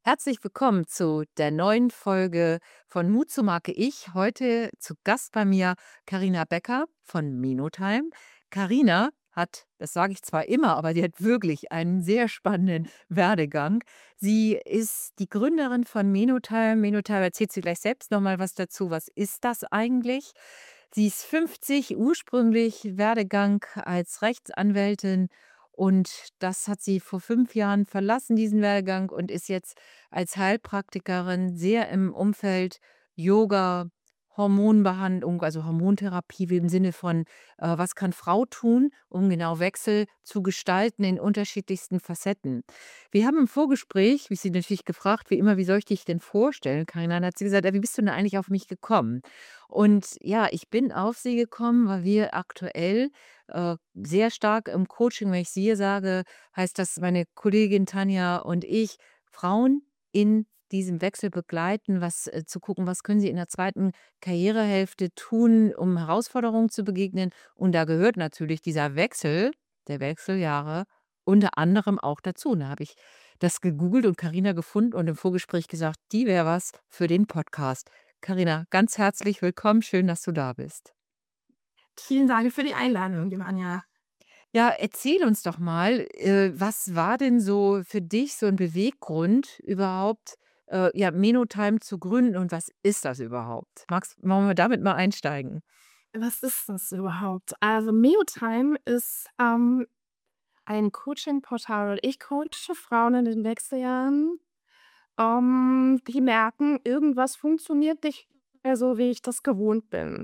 Herzlich willkommen zu der neuen Folge von Mut zur Marke Ich. Heute zu Gast bei mir Carina Becker von Menotime. Carina hat, das sage ich zwar immer, aber sie hat wirklich einen sehr spannenden Werdegang. Sie ist die Gründerin von Menotime. Menotime erzählt sie gleich selbst nochmal was dazu. Was ist das eigentlich? Sie ist 50, ursprünglich Werdegang als Rechtsanwältin, und das hat sie vor 5 Jahren verlassen, diesen Werdegang, und ist jetzt als Heilpraktikerin sehr im Umfeld Yoga, Hormonbehandlung, also Hormontherapie im Sinne von, was kann Frau tun, um genau Wechsel zu gestalten in unterschiedlichsten Facetten. Wir haben im Vorgespräch, wie sie natürlich gefragt, wie immer: „Wie soll ich dich denn vorstellen, Carina?“ Dann hat sie gesagt: wie bist du denn eigentlich auf mich gekommen?“ Und ja, ich bin auf sie gekommen, weil wir aktuell sehr stark im Coaching, wenn ich „wir“ sage, heißt das meine Kollegin Tanja und ich, Frauen in diesem Wechsel begleiten, zu gucken, was können sie in der zweiten Karrierehälfte tun, um Herausforderungen zu begegnen. Und da gehört natürlich dieser Wechsel der Wechseljahre unter anderem auch dazu. Und da habe ich das gegoogelt und Carina gefunden und im Vorgespräch gesagt, die wäre was für den Podcast. Carina, ganz herzlich willkommen. Schön, dass du da bist. Vielen Dank für die Einladung, die Anja. Ja, erzähl uns doch mal, was war denn so für dich so ein Beweggrund überhaupt, ja, Menotime zu gründen, und was ist das überhaupt? Wollen wir damit mal einsteigen? Was ist das überhaupt? Also Meotime ist, ein Coaching-Portal. Ich coache Frauen in den Wechseljahren, die merken, irgendwas funktioniert nicht mehr so, wie ich das gewohnt bin.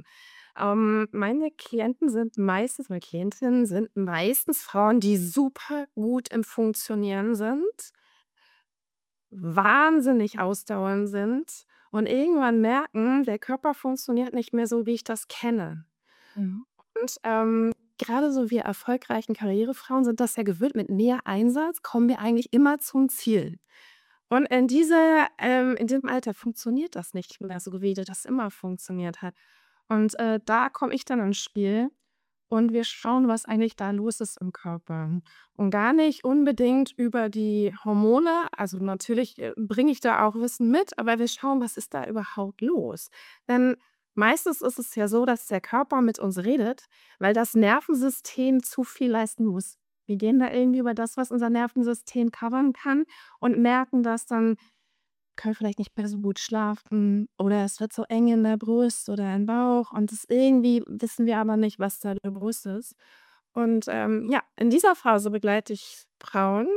Meine Klientinnen sind meistens Frauen, die super gut im Funktionieren sind, wahnsinnig ausdauernd sind und irgendwann merken, der Körper funktioniert nicht mehr so, wie ich das kenne. Mhm. Und, grade so wir erfolgreichen Karrierefrauen sind das ja gewöhnt, mit mehr Einsatz kommen wir eigentlich immer zum Ziel. Und in diesem Alter funktioniert das nicht mehr so, wie das immer funktioniert hat. Und, da komme ich dann ins Spiel und wir schauen, was eigentlich da los ist im Körper. Und gar nicht unbedingt über die Hormone. Also, natürlich, bringe ich da auch Wissen mit, aber wir schauen, was ist da überhaupt los? Denn meistens ist es ja so, dass der Körper mit uns redet, weil das Nervensystem zu viel leisten muss. Wir gehen da irgendwie über das, was unser Nervensystem covern kann und merken das dann, können vielleicht nicht mehr so gut schlafen oder es wird so eng in der Brust oder im Bauch und das irgendwie wissen wir aber nicht, was da los ist. Und, ja, in dieser Phase begleite ich Frauen,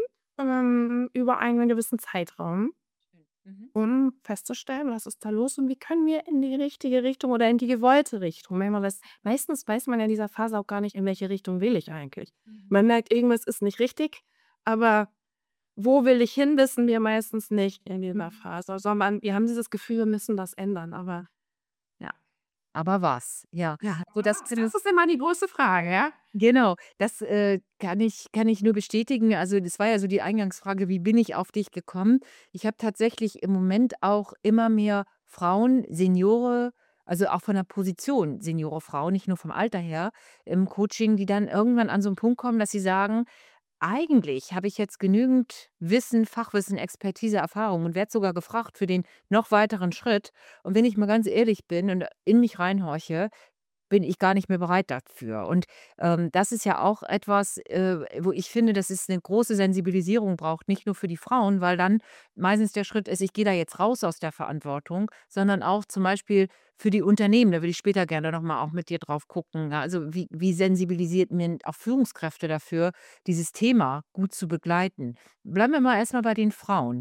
über einen gewissen Zeitraum, Schön. Mhm. um festzustellen, was ist da los und wie können wir in die richtige Richtung oder in die gewollte Richtung, wenn man das meistens weiß man ja in dieser Phase auch gar nicht, in welche Richtung will ich eigentlich. Mhm. Man merkt, irgendwas ist nicht richtig, aber wo will ich hin, wissen wir meistens nicht in dieser Mhm. Phase, sondern wir haben dieses Gefühl, wir müssen das ändern, aber ja. Aber was? Ja. Ja, So das das ist immer die große Frage, ja? Genau, das, kann ich nur bestätigen. Also, das war ja so die Eingangsfrage: „Wie bin ich auf dich gekommen?“ Ich habe tatsächlich im Moment auch immer mehr Frauen, Seniore, also auch von der Position Seniore Frauen, nicht nur vom Alter her, im Coaching, die dann irgendwann an so 'n Punkt kommen, dass sie sagen: „Eigentlich habe ich jetzt genügend Wissen, Fachwissen, Expertise, Erfahrung und werde sogar gefragt für den noch weiteren Schritt. Und wenn ich mal ganz ehrlich bin und in mich reinhorche, bin ich gar nicht mehr bereit dafür.“ Und, das ist ja auch etwas, wo ich finde, dass es eine große Sensibilisierung braucht, nicht nur für die Frauen, weil dann meistens der Schritt ist: „Ich gehe da jetzt raus aus der Verantwortung“, sondern auch zum Beispiel für die Unternehmen. Da würde ich später gerne noch mal auch mit dir drauf gucken, ja, also wie sensibilisiert man auch Führungskräfte dafür, dieses Thema gut zu begleiten. Bleiben wir mal erst mal bei den Frauen.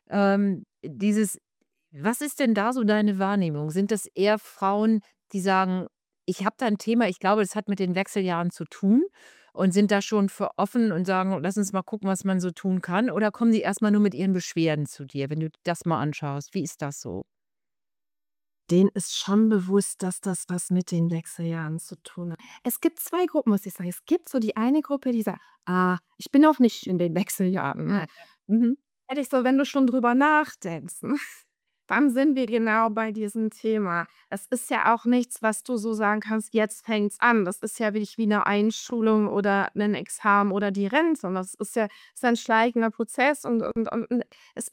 Dieses Was ist denn da so deine Wahrnehmung? Sind das eher Frauen, die sagen: „Ich habe da ein Thema, ich glaube, das hat mit den Wechseljahren zu tun“, und sind da schon für offen und sagen: „Lass uns mal gucken, was man so tun kann“, oder kommen die erst mal nur mit ihren Beschwerden zu dir, wenn du das mal anschaust? Wie ist das so? Denen ist schon bewusst, dass das was mit den Wechseljahren zu tun hat. Es gibt 2 Gruppen, muss ich sagen. Es gibt so die eine Gruppe, die sagt: „Ah, ich bin noch nicht in den Wechseljahren.“ Ah, ja. Mhm. Ehrlich so, wenn du schon drüber nachdenkst, dann sind wir genau bei diesem Thema. Es ist ja auch nichts, was du so sagen kannst: „Jetzt fängt's an.“ Das ist ja wirklich wie 'ne Einschulung oder 'nen Examen oder die Rente. Und das ist ja ein schleichender Prozess und es ist ja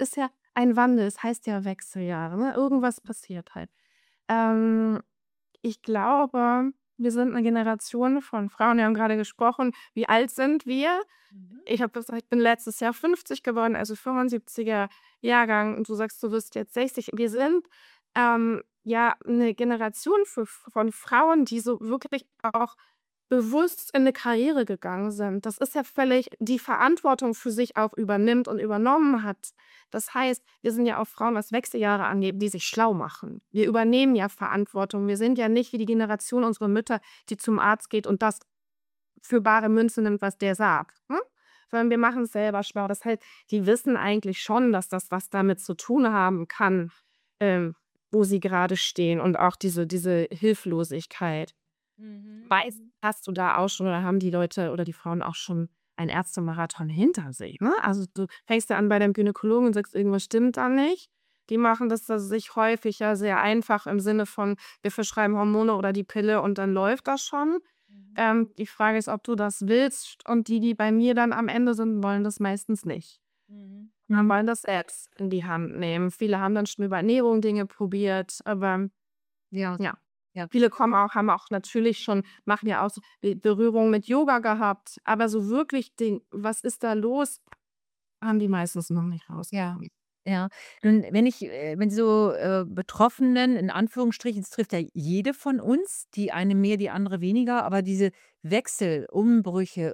ein Wandel, es heißt ja Wechseljahre, ne? Irgendwas passiert halt. Ähm, Ich glaube, wir sind eine Generation von Frauen, wir haben gerade gesprochen, wie alt sind wir? Mhm. Ich habe gesagt, ich bin letztes Jahr 50 geworden, also 75er Jahrgang und du sagst, du wirst jetzt 60. Wir sind, ja, 'ne Generation von Frauen, die so wirklich auch bewusst in 'ne Karriere gegangen sind. Das ist ja völlig die Verantwortung für sich auch übernimmt und übernommen hat. Das heißt, wir sind ja auch Frauen, was Wechseljahre angeht, die sich schlau machen. Wir übernehmen ja Verantwortung. Wir sind ja nicht wie die Generation unserer Mütter, die zum Arzt geht und das für bare Münze nimmt, was der sagt, ne? Sondern wir machen's selber schlau. Das heißt, die wissen eigentlich schon, dass das was damit zu tun haben kann, ähm, wo sie grade stehen und auch diese Hilflosigkeit. Mhm. Meist Mhm. hast du da auch schon oder haben die Leute oder die Frauen auch schon einen Ärztemarathon hinter sich, ne? Also, du fängst ja an bei deinem Gynäkologen und sagst, irgendwas stimmt da nicht. Die machen das da sich häufig ja sehr einfach im Sinne von: „Wir verschreiben Hormone oder die Pille und dann läuft das schon.“ Mhm. Die Frage ist, ob du das willst und die bei mir dann am Ende sind, wollen das meistens nicht. Mhm. Ja, wollen das selbst in die Hand nehmen. Viele haben dann schon über Ernährung Dinge probiert, aber Ja, ja. ja. Viele kommen auch haben auch natürlich schon machen ja auch so Berührung mit Yoga gehabt, aber so wirklich den „Was ist da los?“, haben die meistens noch nicht Ja, rausgefunden. ja. Nun, wenn so, Betroffenen in Anführungsstrichen, es trifft ja jede von uns, die eine mehr, die andere weniger, aber diese Wechsel, Umbrüche,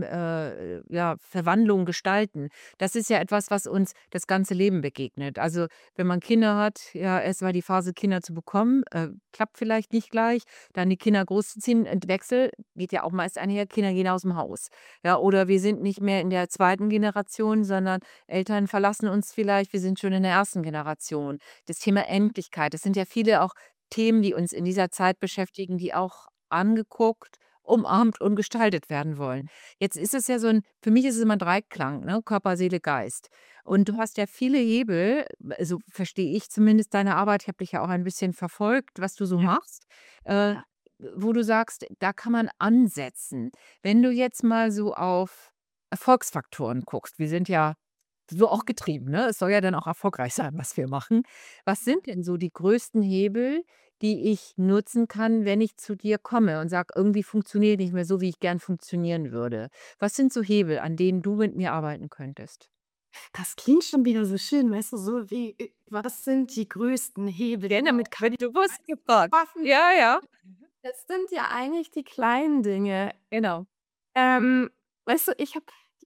ja, Verwandlungen gestalten, das ist ja etwas, was uns das ganze Leben begegnet. Also, wenn man Kinder hat, ja, erst war die Phase, Kinder zu bekommen, klappt vielleicht nicht gleich, dann die Kinder großzuziehen, Wechsel geht ja auch meist einher, Kinder gehen aus dem Haus. Ja, oder wir sind nicht mehr in der zweiten Generation, sondern Eltern verlassen uns vielleicht, wir sind schon in der ersten Generation. Das Thema Endlichkeit, das sind ja viele auch Themen, die uns in dieser Zeit beschäftigen, die auch angeguckt, umarmt und gestaltet werden wollen. Jetzt ist es ja so ein, für mich ist es immer 'n Dreiklang, ne, Körper, Seele, Geist. Und du hast ja viele Hebel, so verstehe ich zumindest deine Arbeit, ich habe dich ja auch ein bisschen verfolgt, was du so Ja, machst, äh, ja. wo du sagst, da kann man ansetzen. Wenn du jetzt mal so auf Erfolgsfaktoren guckst, wir sind ja so auch getrieben, ne? Es soll ja dann auch erfolgreich sein, was wir machen. Was sind denn so die größten Hebel, die ich nutzen kann, wenn ich zu dir komme und sage: „Irgendwie funktioniert nicht mehr so, wie ich gern funktionieren würde?“ Was sind so Hebel, an denen du mit mir arbeiten könntest? Das klingt schon wieder so schön, weißt du, so wie, was sind die größten Hebel? Denn damit kann Wenn du was gefragt. schaffen. Ja, ja. Das sind ja eigentlich die kleinen Dinge. Genau. Weißt du, ich habe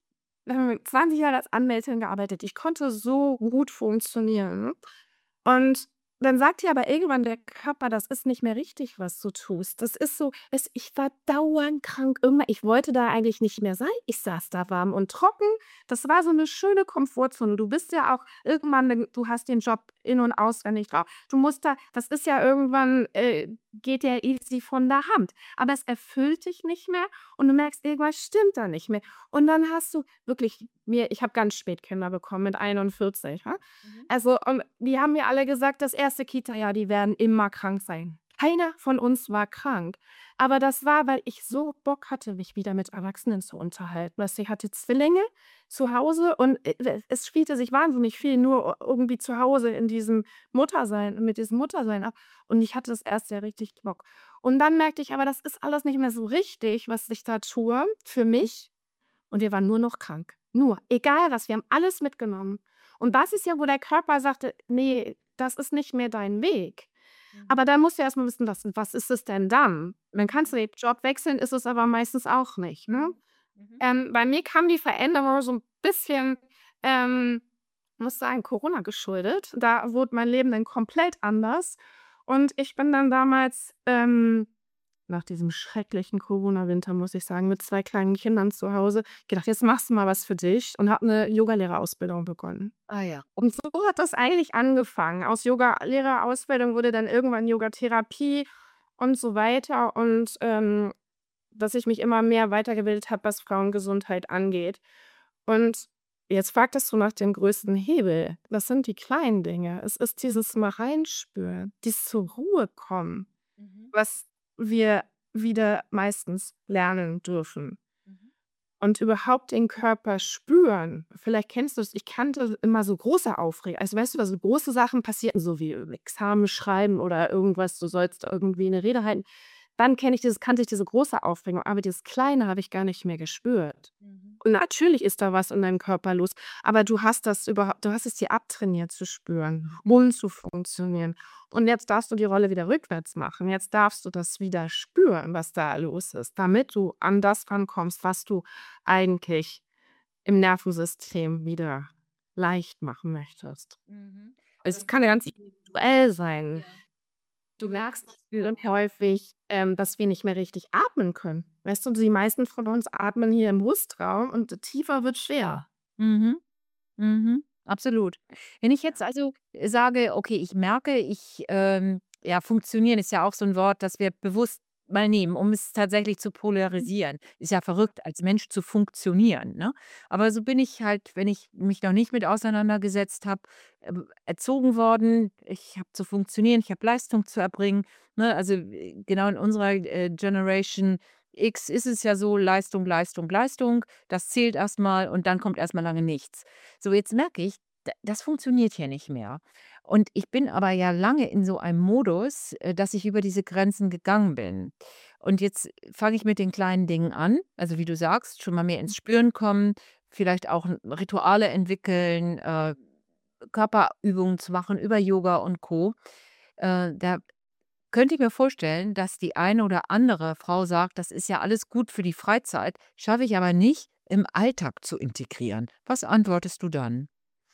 20 Jahre als Anwältin gearbeitet. Ich konnte so gut funktionieren. Und dann sagt dir aber irgendwann der Körper: „Das ist nicht mehr richtig, was du tust.“ Das ist so ich war dauernd krank. Irgendwann ich wollte da eigentlich nicht mehr sein. Ich saß da warm und trocken. Das war so eine schöne Komfortzone. Du bist ja auch irgendwann du hast den Job in und auswendig drauf. Du musst da das ist ja irgendwann, geht der easy von der Hand. Aber es erfüllt dich nicht mehr und du merkst, irgendwas stimmt da nicht mehr. Und dann hast du wirklich ich habe ganz spät Kinder bekommen mit 41, ne? Mhm. Also, und die haben mir alle gesagt, das erste Kita-Jahr, die werden immer krank sein. Keiner von uns war krank. Aber das war, weil ich so Bock hatte, mich wieder mit Erwachsenen zu unterhalten. Weißt du, ich hatte Zwillinge zu Hause und, es spielte sich wahnsinnig viel nur irgendwie zu Hause in diesem Muttersein ab. Und ich hatte das erste Jahr richtig Bock. Und dann merkte ich aber, das ist alles nicht mehr so richtig, was ich da tue für mich. Und wir waren nur noch krank. Nur, egal was, wir haben alles mitgenommen. Und das ist ja, wo der Körper sagte: „Ne, das ist nicht mehr dein Weg.“ Mhm. Aber dann musst du erst mal wissen, was ist es denn dann? Dann kannst Mhm. du den Job wechseln, ist es aber meistens auch nicht, ne? Mhm. Mhm. Bei mir kam die Veränderung so 'n bisschen, ähm, muss sagen, Corona geschuldet. Da wurde mein Leben dann komplett anders. Und ich bin dann damals, nach diesem schrecklichen Corona-Winter, muss ich sagen, mit 2 kleinen Kindern zu Hause, gedacht: „Jetzt machst du mal was für dich“ und habe 'ne Yogalehrerausbildung begonnen. Ah ja. Und so hat das eigentlich angefangen. Aus Yogalehrerausbildung wurde dann irgendwann Yogatherapie und so weiter und, dass ich mich immer mehr weitergebildet habe, was Frauengesundheit angeht. Und jetzt fragtest du nach dem größten Hebel. Das sind die kleinen Dinge. Es ist dieses mal reinspüren, dieses zur Ruhe kommen, Mhm. was wir wieder meistens lernen dürfen. Mhm. und überhaupt den Körper spüren. Vielleicht kennst du es, ich kannte immer so große Aufreger. Also, weißt du, so große Sachen passierten, so wie Examen schreiben oder irgendwas, du sollst irgendwie eine Rede halten. Dann kannte ich diese große Aufregung, aber dieses Kleine habe ich gar nicht mehr gespürt. Mhm. Und natürlich ist da was in deinem Körper los, aber du hast es dir abtrainiert zu spüren und zu funktionieren. Und jetzt darfst du die Rolle wieder rückwärts machen. Jetzt darfst du das wieder spüren, was da los ist, damit du an das rankommst, was du eigentlich im Nervensystem wieder leicht machen möchtest. Mhm. Es kann ja ganz individuell sein. Ja. Du merkst häufig, dass wir nicht mehr richtig atmen können. Weißt du, die meisten von uns atmen hier im Brustraum und tiefer wird schwer. Mhm. Mhm. Absolut. Wenn ich jetzt also sage, okay, ich merke, ja, funktionieren ist ja auch so ein Wort, das wir bewusst mal nehmen, um es tatsächlich zu polarisieren. Ist ja verrückt, als Mensch zu funktionieren, ne? Aber so bin ich halt, wenn ich mich noch nicht mit auseinandergesetzt habe, erzogen worden. Ich habe zu funktionieren, ich habe Leistung zu erbringen, ne? Also, genau in unserer, Generation X ist es ja so: Leistung, Leistung, Leistung. Das zählt erstmal und dann kommt erstmal lange nichts. So, jetzt merke ich, das funktioniert hier nicht mehr. Und ich bin aber ja lange in so einem Modus, dass ich über diese Grenzen gegangen bin. Und jetzt fange ich mit den kleinen Dingen an. Also wie du sagst, schon mal mehr ins Spüren kommen, vielleicht auch Rituale entwickeln, Körperübungen zu machen über Yoga und Co. Da könnte ich mir vorstellen, dass die eine oder andere Frau sagt, das ist ja alles gut für die Freizeit, schaffe ich aber nicht im Alltag zu integrieren. Was antwortest du dann?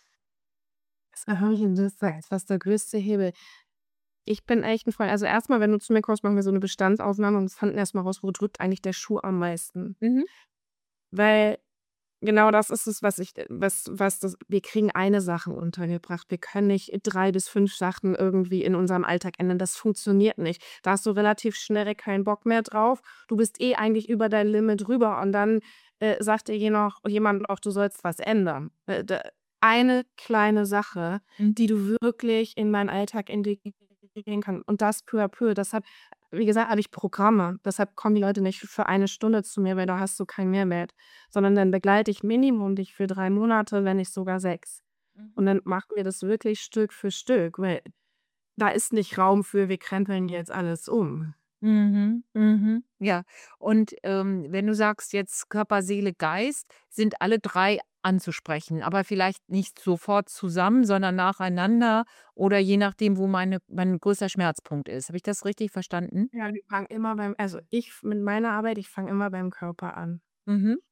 Das habe ich interessant. Was der größte Hebel? Ich bin echt 'n Freund, also, erstmal, wenn du zu mir kommst, machen wir so 'ne Bestandsaufnahme und finden erst mal raus, wo drückt eigentlich der Schuh am meisten. Mhm. Weil genau das ist es, was das wir kriegen eine Sache untergebracht. Wir können nicht 3 bis 5 Sachen irgendwie in unserem Alltag ändern. Das funktioniert nicht. Da hast du relativ schnell keinen Bock mehr drauf. Du bist eh eigentlich über dein Limit drüber und dann, sagt dir jemand noch, du sollst was ändern. D Eine kleine Sache, Mhm. die du wirklich in meinen Alltag integrieren kannst und das peu à peu. Deshalb, wie gesagt, habe ich Programme. Deshalb kommen die Leute nicht für eine Stunde zu mir, weil da hast du keinen Mehrwert, sondern dann begleite ich Minimum dich für 3 Monate, wenn nicht sogar 6. Und Mhm. dann machen wir das wirklich Stück für Stück, weil da ist nicht Raum für: „Wir krempeln jetzt alles um." Mhm, mhm, ja. Und, wenn du sagst jetzt Körper, Seele, Geist, sind alle 3 anzusprechen, aber vielleicht nicht sofort zusammen, sondern nacheinander oder je nachdem, wo mein größter Schmerzpunkt ist. Habe ich das richtig verstanden? Ja, wir fangen immer beim also, ich mit meiner Arbeit, ich fange immer beim Körper an. Mhm,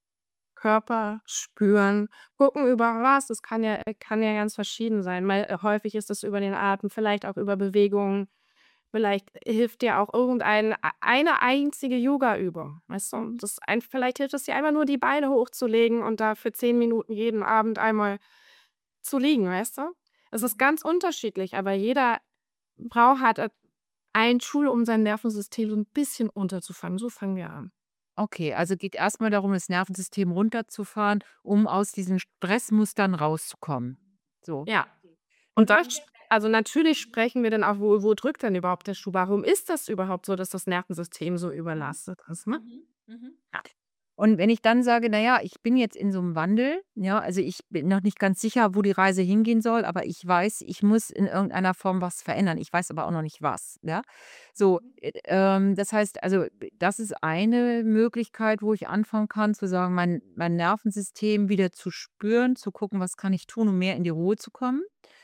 Körper spüren, gucken über was. Das kann ja ganz verschieden sein. Mal häufig ist das über den Atem, vielleicht auch über Bewegungen. Vielleicht hilft dir auch eine einzige Yogaübung, weißt du? mhm, Vielleicht hilft es dir einfach nur, die Beine hochzulegen und da für 10 Minuten jeden Abend einmal zu liegen, weißt du? Es ist mhm. ganz unterschiedlich, aber jeder hat ein Tool, um sein Nervensystem so 'n bisschen runterzufahren. So fangen wir an. Okay, also geht erst mal darum, das Nervensystem runterzufahren, um aus diesen Stressmustern rauszukommen. So. Ja. Und Und dann also, natürlich sprechen wir dann auch, wo drückt denn überhaupt der Schuh? Warum ist das überhaupt so, dass das Nervensystem so mhm, überlastet ist, ne? mhm, mhm. Ja. Und wenn ich dann sage: „Na ja, ich bin jetzt in so 'nem Wandel, ja, also, ich bin noch nicht ganz sicher, wo die Reise hingehen soll, aber ich weiß, ich muss in irgendeiner Form was verändern. Ich weiß aber auch noch nicht was“, ja? So, das heißt also, das ist eine Möglichkeit, wo ich anfangen kann zu sagen, mein Nervensystem wieder zu spüren, zu gucken, was kann ich tun, um mehr in die Ruhe zu kommen.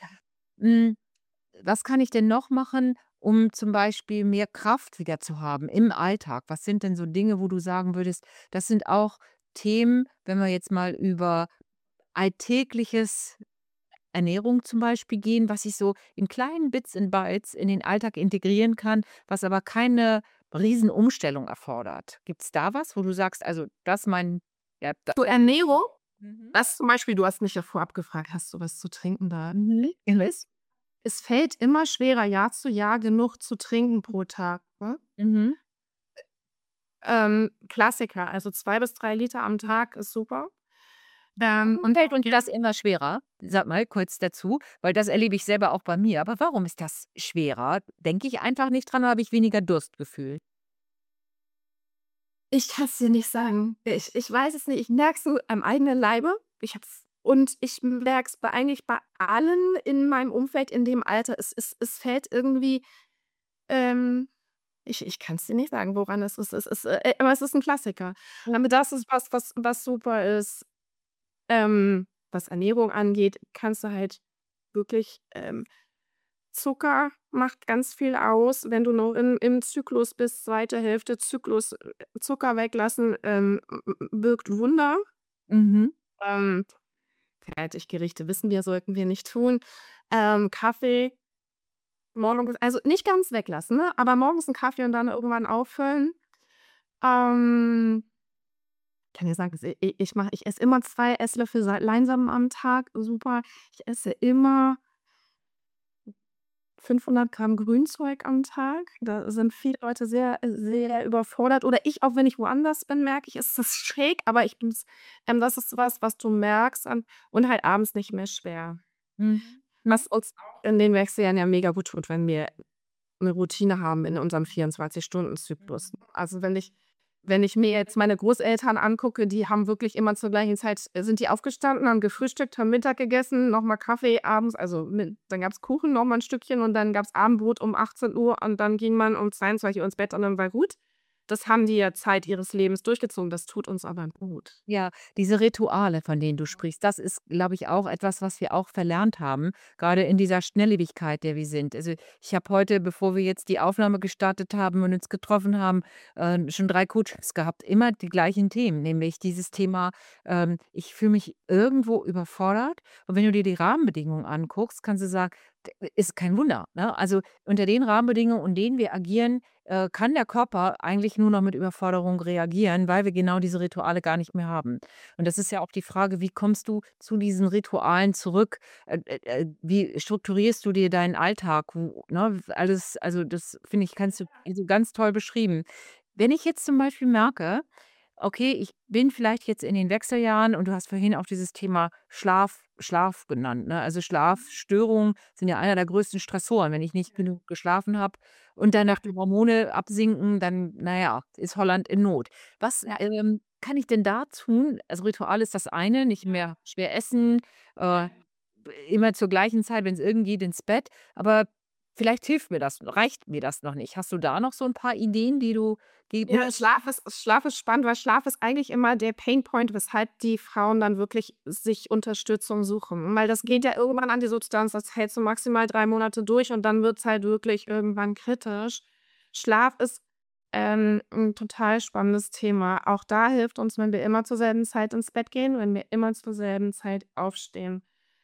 Hm, was kann ich denn noch machen, um zum Beispiel mehr Kraft wieder zu haben im Alltag? Was sind denn so Dinge, wo du sagen würdest, das sind auch Themen, wenn wir jetzt mal über alltägliches Ernährung zum Beispiel gehen, was ich so in kleinen Bits and Bytes in den Alltag integrieren kann, was aber keine Riesenumstellung erfordert. Gibt es da was, wo du sagst, also das mein ja, da Zur Ernährung, mhm. das zum Beispiel, du hast mich ja vorab gefragt: „Hast du was zu trinken da?" Mhm. Gewiss. Es fällt immer schwerer, Jahr zu Jahr genug zu trinken pro Tag, ne? Mhm. Klassiker, also 2 bis 3 Liter am Tag ist super. Warum Und fällt uns das immer schwerer? Sag mal kurz dazu, weil das erlebe ich selber auch bei mir. Aber warum ist das schwerer? Denke ich einfach nicht dran oder habe ich weniger Durstgefühl? Ich kann's dir nicht sagen. Ich weiß es nicht. Ich merke es so am eigenen Leibe. Ich merke es eigentlich bei allen in meinem Umfeld in dem Alter. Es fällt irgendwie, ähm ich kann es dir nicht sagen, woran es ist. Aber es ist ein Klassiker. Aber das ist was super ist, was Ernährung angeht, kannst du halt wirklich, Zucker macht ganz viel aus, wenn du noch im Zyklus bist, zweite Hälfte Zyklus, Zucker weglassen, wirkt Wunder. Mhm. Ähm, Fertiggerichte wissen wir, sollten wir nicht tun. Kaffee morgens also nicht ganz weglassen, ne, aber morgens 'n Kaffee und dann irgendwann auffüllen. Ähm, kann dir sagen, ich esse immer 2 Esslöffel Leinsamen am Tag, super. Ich esse immer 500 Gramm Grünzeug am Tag. Da sind viele Leute sehr überfordert oder ich, auch wenn ich woanders bin, merke ich, ist das schräg, aber ich bin's das ist was du merkst und halt abends nicht mehr schwer. Mhm. Mhm. Was uns auch in den Wechseljahren ja mega gut tut, wenn wir 'ne Routine haben in unserem 24-Stunden-Zyklus. Also, wenn ich mir jetzt meine Großeltern angucke, die haben wirklich immer zur gleichen Zeit sind die aufgestanden, haben gefrühstückt, haben Mittag gegessen, noch mal Kaffee abends, also, dann gab's Kuchen, noch mal 'n Stückchen und dann gab's Abendbrot um 18 Uhr und dann ging man um 22 Uhr ins Bett und dann war gut. Das haben die ja Zeit ihres Lebens durchgezogen, das tut uns aber gut. Ja, diese Rituale, von denen du sprichst, das ist, glaube ich, auch etwas, was wir auch verlernt haben, gerade in dieser Schnelllebigkeit, der wir sind. Also, ich habe heute, bevor wir jetzt die Aufnahme gestartet haben und uns getroffen haben, schon 3 Coaches gehabt, immer die gleichen Themen, nämlich dieses Thema, ich fühle mich irgendwo überfordert. Und wenn du dir die Rahmenbedingungen anguckst, kannst du sagen, ist kein Wunder, ne? Also, unter den Rahmenbedingungen, in denen wir agieren, kann der Körper eigentlich nur noch mit Überforderung reagieren, weil wir genau diese Rituale gar nicht mehr haben. Und das ist ja auch die Frage, wie kommst du zu diesen Ritualen zurück? Wie strukturierst du dir deinen Alltag? Wo, ne, alles, also das finde ich, kannst du also ganz toll beschrieben. Wenn ich jetzt zum Beispiel merke, okay, ich bin vielleicht jetzt in den Wechseljahren und du hast vorhin auch dieses Thema Schlaf genannt, ne? Also, Schlafstörungen sind ja einer der größten Stressoren. Wenn ich nicht genug geschlafen habe und danach die Hormone absinken, dann, na ja, ist Holland in Not. Was, Ja. kann ich denn da tun? Also, Ritual ist das eine, nicht mehr schwer essen, äh, immer zur gleichen Zeit, wenn's irgend geht, ins Bett. Aber vielleicht hilft mir das reicht mir das noch nicht. Hast du da noch so 'n paar Ideen, die du geben Ja, Schlaf ist spannend, weil Schlaf ist eigentlich immer der Painpoint, weshalb die Frauen dann wirklich sich Unterstützung suchen. Weil das geht ja irgendwann an die Substanz, das hältst du maximal 3 Monate durch und dann wird's halt wirklich irgendwann kritisch. Schlaf ist, 'n total spannendes Thema. Auch da hilft uns, wenn wir immer zur selben Zeit ins Bett gehen, wenn wir immer zur selben Zeit aufstehen.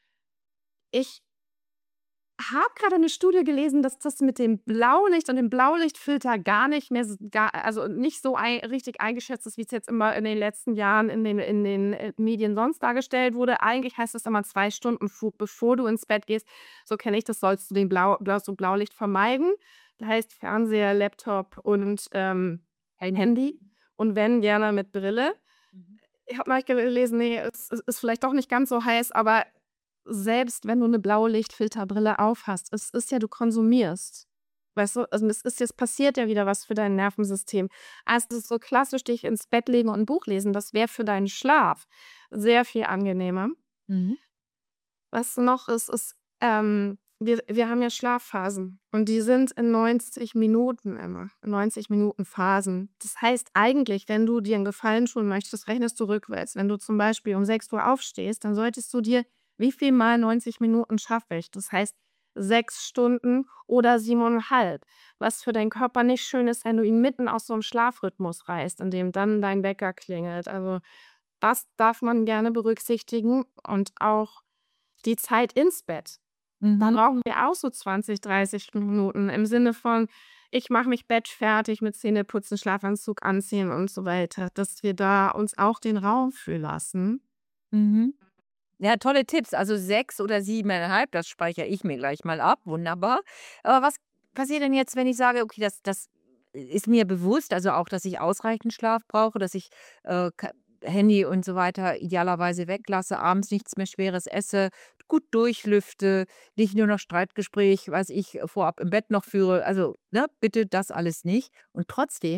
Ich habe gerade eine Studie gelesen, dass das mit dem Blaulicht und dem Blaulichtfilter gar nicht mehr also nicht so richtig eingeschätzt ist, wie es jetzt immer in den letzten Jahren in den Medien sonst dargestellt wurde. Eigentlich heißt es immer 2 Stunden bevor du ins Bett gehst, so kenne ich das, sollst du den Blaulicht vermeiden. Das heißt Fernseher, Laptop und, kein Handy und wenn, gerne mit Brille. Mhm. Ich habe mal gelesen, ne, es ist vielleicht doch nicht ganz so heiß, aber selbst wenn du 'ne Blaulichtfilterbrille aufhast, es ist ja du konsumierst. Weißt du? Also, es passiert ja wieder was für dein Nervensystem. Also, es ist so klassisch dich ins Bett legen und 'n Buch lesen, das wäre für deinen Schlaf sehr viel angenehmer. Mhm. Was noch ist, wir haben ja Schlafphasen und die sind in 90 Minuten immer, 90 Minuten Phasen. Das heißt eigentlich, wenn du dir 'n Gefallen tun möchtest, rechnest du rückwärts. Wenn du zum Beispiel um 6 Uhr aufstehst, dann solltest du dir wie viel mal 90 Minuten schaffe ich? Das heißt 6 Stunden oder 7,5, was für deinen Körper nicht schön ist, wenn du ihn mitten aus so 'm Schlafrhythmus reißt, in dem dann dein Wecker klingelt. Also, das darf man gerne berücksichtigen und auch die Zeit ins Bett. Dann Mhm. brauchen wir auch so 20, 30 Minuten im Sinne von: „Ich mache mich bettfertig mit Zähneputzen, Schlafanzug anziehen“ und so weiter, dass wir da uns auch den Raum für lassen. Mhm. Ja, tolle Tipps. Also 6 oder 7,5, das speichere ich mir gleich mal ab. Wunderbar. Aber was passiert denn jetzt, wenn ich sage: „Okay, das ist mir bewusst, also auch, dass ich ausreichend Schlaf brauche, dass ich, ka Handy und so weiter idealerweise weglasse, abends nichts mehr Schweres esse, gut durchlüfte, nicht nur noch Streitgespräch, weiß ich, vorab im Bett noch führe.“ Also, ne, bitte das alles nicht. Und trotzdem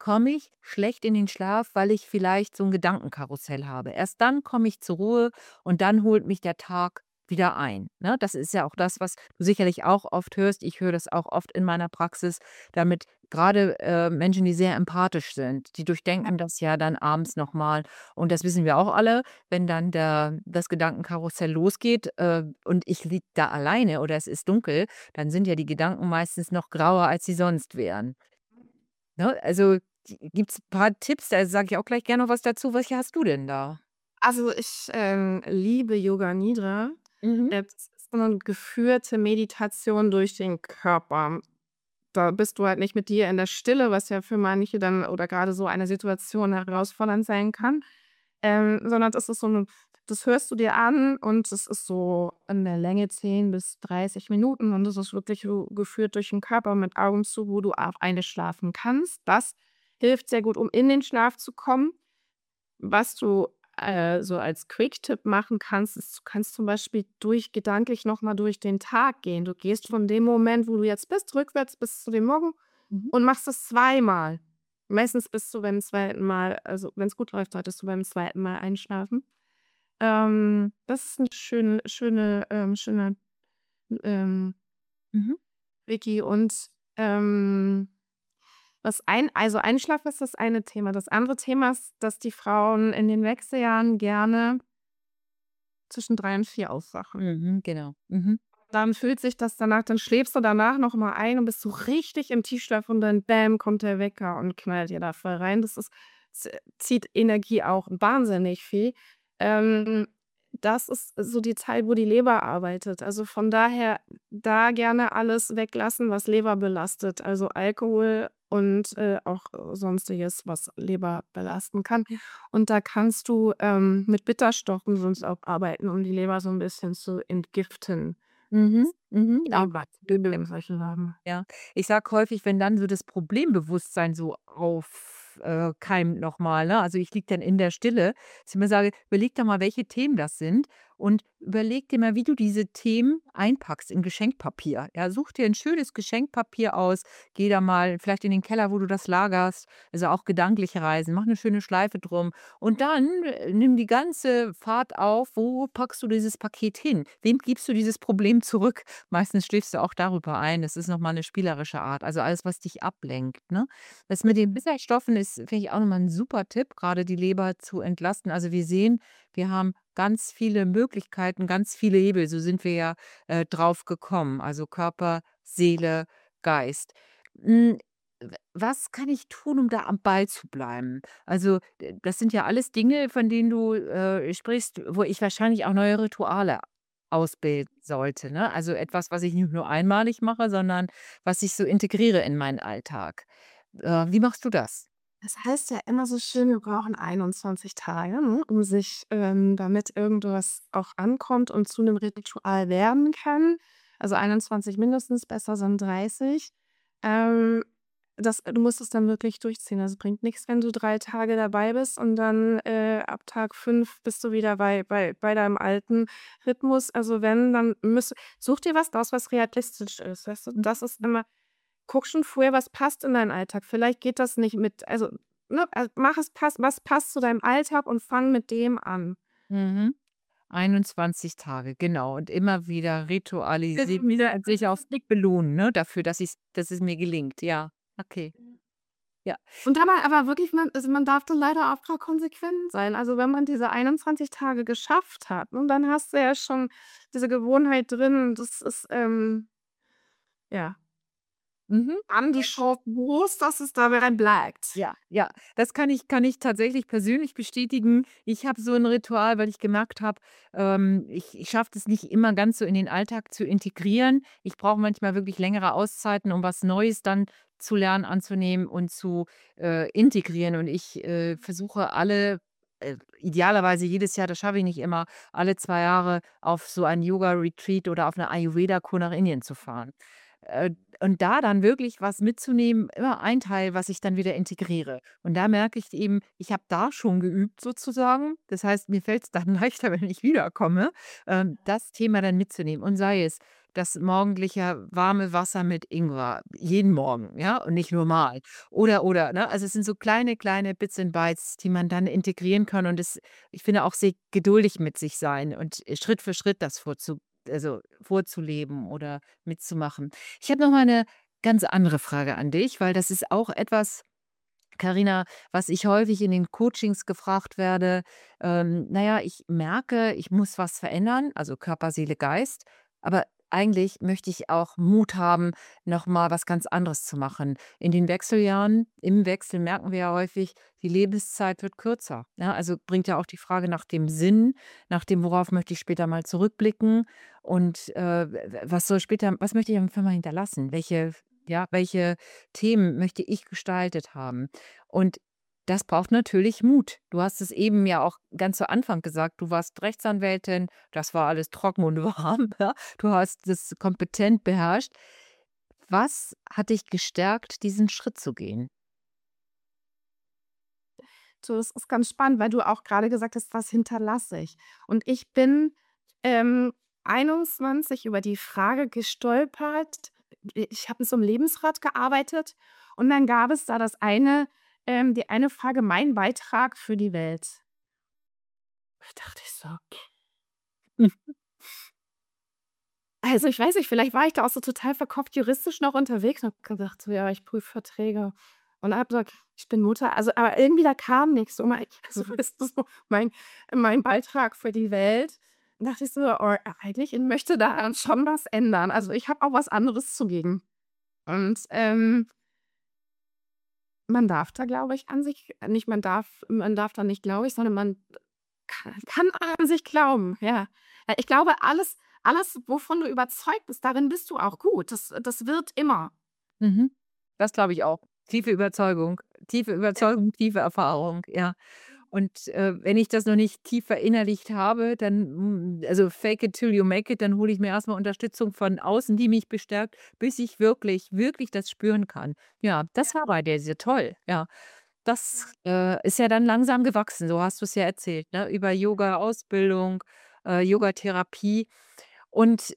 komme ich schlecht in den Schlaf, weil ich vielleicht so ein Gedankenkarussell habe. Erst dann komme ich zur Ruhe und dann holt mich der Tag wieder ein, ne? Das ist ja auch das, was du sicherlich auch oft hörst. Ich höre das auch oft in meiner Praxis, damit gerade Menschen, die sehr empathisch sind, die durchdenken das ja dann abends noch mal. Und das wissen wir auch alle, wenn dann das Gedankenkarussell losgeht, und ich liege da alleine oder es ist dunkel, dann sind ja die Gedanken meistens noch grauer, als sie sonst wären, ne? Also, gibt's ein paar Tipps, da sage ich auch gleich gerne noch was dazu. Welche hast du denn da? Also, ich, liebe Yoga Nidra. Mhm. Das ist so 'ne geführte Meditation durch den Körper. Da bist du halt nicht mit dir in der Stille, was ja für manche dann oder grade so eine Situation herausfordernd sein kann, sondern das ist so 'ne das hörst du dir an und es ist so in der Länge 10 bis 30 Minuten und das ist wirklich so geführt durch den Körper mit Augen zu, wo du auch einschlafen kannst. Das hilft sehr gut, um in den Schlaf zu kommen. Was du, so als Quick-Tipp machen kannst, ist, du kannst zum Beispiel gedanklich noch mal durch den Tag gehen. Du gehst von dem Moment, wo du jetzt bist, rückwärts bis zu dem Morgen Mhm. und machst das zweimal. Meistens bist du beim zweiten Mal, also, wenn es gut läuft, solltest du beim zweiten Mal einschlafen. Das ist 'n schöner, ähm, Mhm. Wiki und, Einschlafen ist das eine Thema. Das andere Thema ist, dass die Frauen in den Wechseljahren gerne zwischen 3 und 4 aufwachen. Mhm, genau. Mhm. Dann fühlt sich das danach dann schläfst du danach noch mal ein und bist so richtig im Tiefschlaf und dann bäm, kommt der Wecker und knallt dir da voll rein. Das zieht Energie auch wahnsinnig viel. Ähm, Das ist so die Zeit, wo die Leber arbeitet. Also, von daher da gerne alles weglassen, was Leber belastet, also Alkohol und, auch Sonstiges, was Leber belasten kann. Und da kannst du, mit Bitterstoffen sonst auch arbeiten, um die Leber so ein bisschen zu entgiften. Mhm. Mhm. Aber solche Sachen. Ja, ich sage häufig, wenn dann so das Problembewusstsein so keimt noch mal, ne? Also, ich liege dann in der Stille, dass ich mir sage: „Überleg doch mal, welche Themen das sind und überleg dir mal, wie du diese Themen einpackst in Geschenkpapier.“ Ja, such dir ein schönes Geschenkpapier aus, geh da mal vielleicht in den Keller, wo du das lagerst, also auch gedankliche Reisen, mach eine schöne Schleife drum und dann nimm die ganze Fahrt auf, wo packst du dieses Paket hin? Wem gibst du dieses Problem zurück? Meistens schläfst du auch darüber ein. Das ist noch mal 'ne spielerische Art. Also, alles, was dich ablenkt, ne? Das mit den Bitterstoffen ist, finde ich, auch noch mal 'n super Tipp, grade die Leber zu entlasten. Also, wir sehen, wir haben ganz viele Möglichkeiten, ganz viele Hebel. So sind wir ja, drauf gekommen. Also, Körper, Seele, Geist. Hm, was kann ich tun, um da am Ball zu bleiben? Also, das sind ja alles Dinge, von denen du, sprichst, wo ich wahrscheinlich auch neue Rituale ausbilden sollte, ne? Also etwas, was ich nicht nur einmalig mache, sondern was ich so integriere in meinen Alltag. Wie machst du das? Das heißt ja immer so schön, wir brauchen 21 Tage, ne, um sich damit irgendwas auch ankommt und zu 'nem Ritual werden kann. Also 21 mindestens, besser sind 30. Ähm, du musst es dann wirklich durchziehen. Also, es bringt nix, wenn du 3 Tage dabei bist und dann, ab Tag 5 bist du wieder bei deinem alten Rhythmus. Also, wenn, dann such dir was aus, was realistisch ist, weißt du? Das ist immer Guck schon vorher, was passt in deinen Alltag. Vielleicht geht das nicht mit, also, ne, mach es was passt zu deinem Alltag und fang mit dem an. Mhm. 21 Tage, genau. Und immer wieder ritualisieren, Wieder sich auf Blick belohnen, ne, dafür, dass es mir gelingt. Ja, okay. Ja. und dabei aber wirklich, man darf dann leider auch grad konsequent sein. Also, wenn man diese 21 Tage geschafft hat, ne, dann hast du ja schon diese Gewohnheit drin. Das ist, ja, Mhm. an die Chance, dass es dabei bleibt. Ja, ja, das kann ich tatsächlich persönlich bestätigen. Ich habe so 'n Ritual, weil ich gemerkt habe, ich schaffe das nicht immer ganz so in den Alltag zu integrieren. Ich brauche manchmal wirklich längere Auszeiten, um was Neues dann zu lernen, anzunehmen und zu, integrieren. Und ich, versuche idealerweise jedes Jahr, das schaffe ich nicht immer, alle 2 Jahre auf so ein Yoga-Retreat oder auf 'ne Ayurveda-Kur nach Indien zu fahren. Äh, und da dann wirklich was mitzunehmen, immer ein Teil, was ich dann wieder integriere. Und da merke ich eben, ich habe da schon geübt sozusagen. Das heißt, mir fällt es dann leichter, wenn ich wiederkomme, das Thema dann mitzunehmen. Und sei es das morgendliche warme Wasser mit Ingwer, jeden Morgen, ja, und nicht nur mal. Oder, ne? Also, es sind so kleine, kleine Bits and Bytes, die man dann integrieren kann und ich finde auch sehr geduldig mit sich sein und Schritt für Schritt das vorzuleben oder mitzumachen. Ich habe noch mal 'ne ganz andere Frage an dich, weil das ist auch etwas, Carina, was ich häufig in den Coachings gefragt werde. Na ja, ich merke, ich muss was verändern, also Körper, Seele, Geist, aber eigentlich möchte ich auch Mut haben, noch mal was ganz anderes zu machen. In den Wechseljahren im Wechsel merken wir ja häufig, die Lebenszeit wird kürzer, ja? Also, bringt ja auch die Frage nach dem Sinn, nach dem, worauf möchte ich später mal zurückblicken und, was möchte ich am Firma hinterlassen? Welche Themen möchte ich gestaltet haben? Und das braucht natürlich Mut. Du hast es eben ja auch ganz zu Anfang gesagt, du warst Rechtsanwältin, das war alles trocken und warm, ja? Du hast das kompetent beherrscht. Was hat dich gestärkt, diesen Schritt zu gehen? So, das ist ganz spannend, weil du auch gerade gesagt hast: „Was hinterlasse ich?“ Und ich bin, ähm, 21 über die Frage gestolpert. Ich habe in so 'nem Lebensrat gearbeitet und dann gab es da die eine Frage: „Mein Beitrag für die Welt.“ Da dachte ich so: Also, ich weiß nicht, vielleicht war ich da auch so total verkopft juristisch noch unterwegs und habe gedacht so: „Ja, ich prüfe Verträge.“ Und habe gesagt: „Ich bin Mutter.“ Also, aber irgendwie da kam nix so weißt du, so mein Beitrag für die Welt. Und dachte ich so: „Oh, eigentlich ich möchte daran schon was ändern.“ Also, ich habe auch was anderes zu geben. Und, man darf da, glaube ich, an sich nicht man darf da nicht, glaube ich, sondern man kann an sich glauben, ja. Ich glaube, alles, wovon du überzeugt bist, darin bist du auch gut. Das wird immer. Mhm. Das glaube ich auch. Tiefe Überzeugung, tiefe Erfahrung, ja. Und, wenn ich das noch nicht tief verinnerlicht habe, also fake it till you make it, dann hole ich mir erst mal Unterstützung von außen, die mich bestärkt, bis ich wirklich, wirklich das spüren kann. Ja, das war bei dir sehr toll, ja. Das, ist ja dann langsam gewachsen, so hast du's ja erzählt, ne, über Yoga-Ausbildung, Yogatherapie. Und,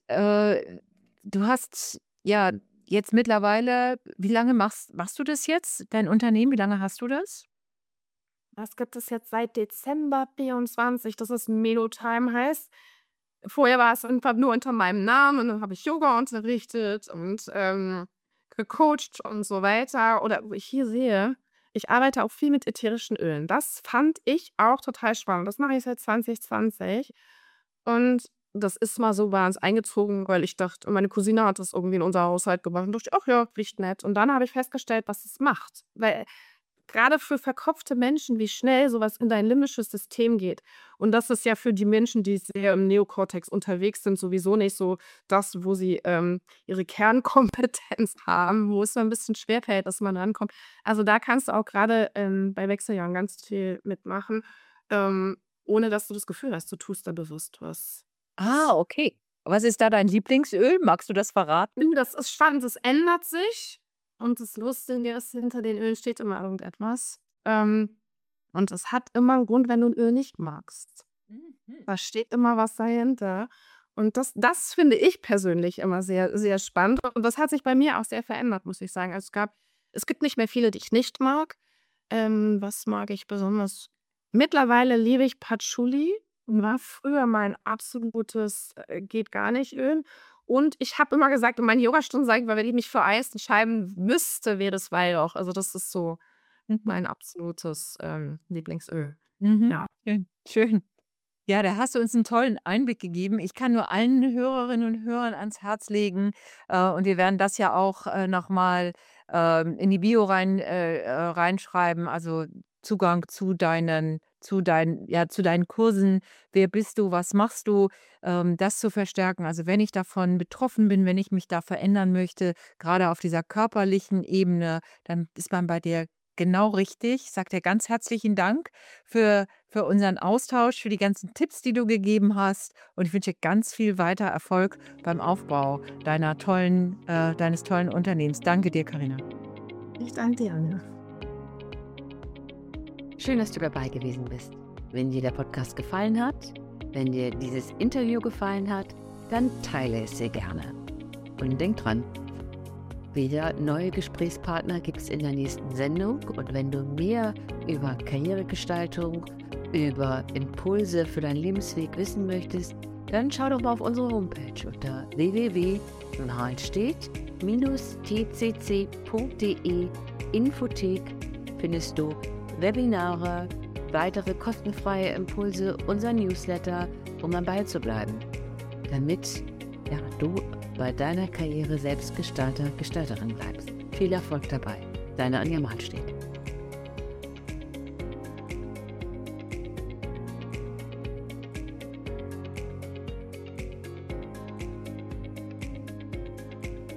du hast ja jetzt mittlerweile wie lange machst du das jetzt, dein Unternehmen? Wie lange hast du das? Das gibt es jetzt seit Dezember 24, dass es Melotime heißt. Vorher war es einfach nur unter meinem Namen und dann habe ich Yoga unterrichtet und, gecoacht und so weiter. Oder wo ich hier sehe, ich arbeite auch viel mit ätherischen Ölen. Das fand ich auch total spannend. Das mache ich seit 2020 und das ist mal so bei uns eingezogen, weil ich dachte meine Cousine hat das irgendwie in unser Haushalt gemacht und dachte ich: „Ach ja, riecht nett.“ Und dann habe ich festgestellt, was es macht, weil gerade für verkopfte Menschen, wie schnell sowas in dein limbisches System geht. Und das ist ja für die Menschen, die sehr im Neokortex unterwegs sind, sowieso nicht so das, wo sie, ihre Kernkompetenz haben, wo es so ein bisschen schwerfällt, dass man rankommt. Also, da kannst du auch gerade bei Wechseljahren ganz viel mitmachen, ohne dass du das Gefühl hast, du tust da bewusst was. Ah, okay. Was ist da dein Lieblingsöl? Magst du das verraten? Das ist spannend, es ändert sich und das Lustige ist, hinter den Ölen steht immer irgendetwas. Und es hat immer 'n Grund, wenn du 'n Öl nicht magst. Mhm. Da steht immer was dahinter. Und das finde ich persönlich immer sehr, sehr spannend. Und das hat sich bei mir auch sehr verändert, muss ich sagen. Also, es gibt nicht mehr viele, die ich nicht mag. Was mag ich besonders? Mittlerweile liebe ich Patchouli. War früher mein absolutes, geht gar nicht Öl. Und ich habe immer gesagt in meinen Yogastunden sage ich immer, wenn ich mich für eins entscheiden müsste, wäre es Weihrauch. Also, das ist so Mhm. mein absolutes, Lieblingsöl. Mhm. Ja. Schön, schön. Ja, da hast du uns 'n tollen Einblick gegeben. Ich kann nur allen Hörerinnen und Hörern ans Herz legen, und wir werden das ja auch, noch mal, in die Bio reinschreiben, also Zugang zu deinen Kursen. Wer bist du? Was machst du? Das zu verstärken. Also, wenn ich davon betroffen bin, wenn ich mich da verändern möchte, grade auf dieser körperlichen Ebene, dann ist man bei dir genau richtig. Ich sage dir ganz herzlichen Dank für unseren Austausch, für die ganzen Tipps, die du gegeben hast. Und ich wünsche dir ganz viel weiter Erfolg beim Aufbau deines tollen Unternehmens. Danke dir, Carina. Ich danke dir, Anja. Schön, dass du dabei gewesen bist. Wenn dir der Podcast gefallen hat, wenn dir dieses Interview gefallen hat, dann teile es sehr gerne. Und denk dran, wieder neue Gesprächspartner gibt es in der nächsten Sendung. Und wenn du mehr über Karrieregestaltung, über Impulse für deinen Lebensweg wissen möchtest, dann schau doch mal auf unsere Homepage unter www.tcc.de Infothek findest du Webinare, weitere kostenfreie Impulse, unser Newsletter, um am Ball zu bleiben, damit du bei deiner Karriere Selbstgestalter, Gestalterin bleibst. Viel Erfolg dabei. Deine Anja Mahlstedt.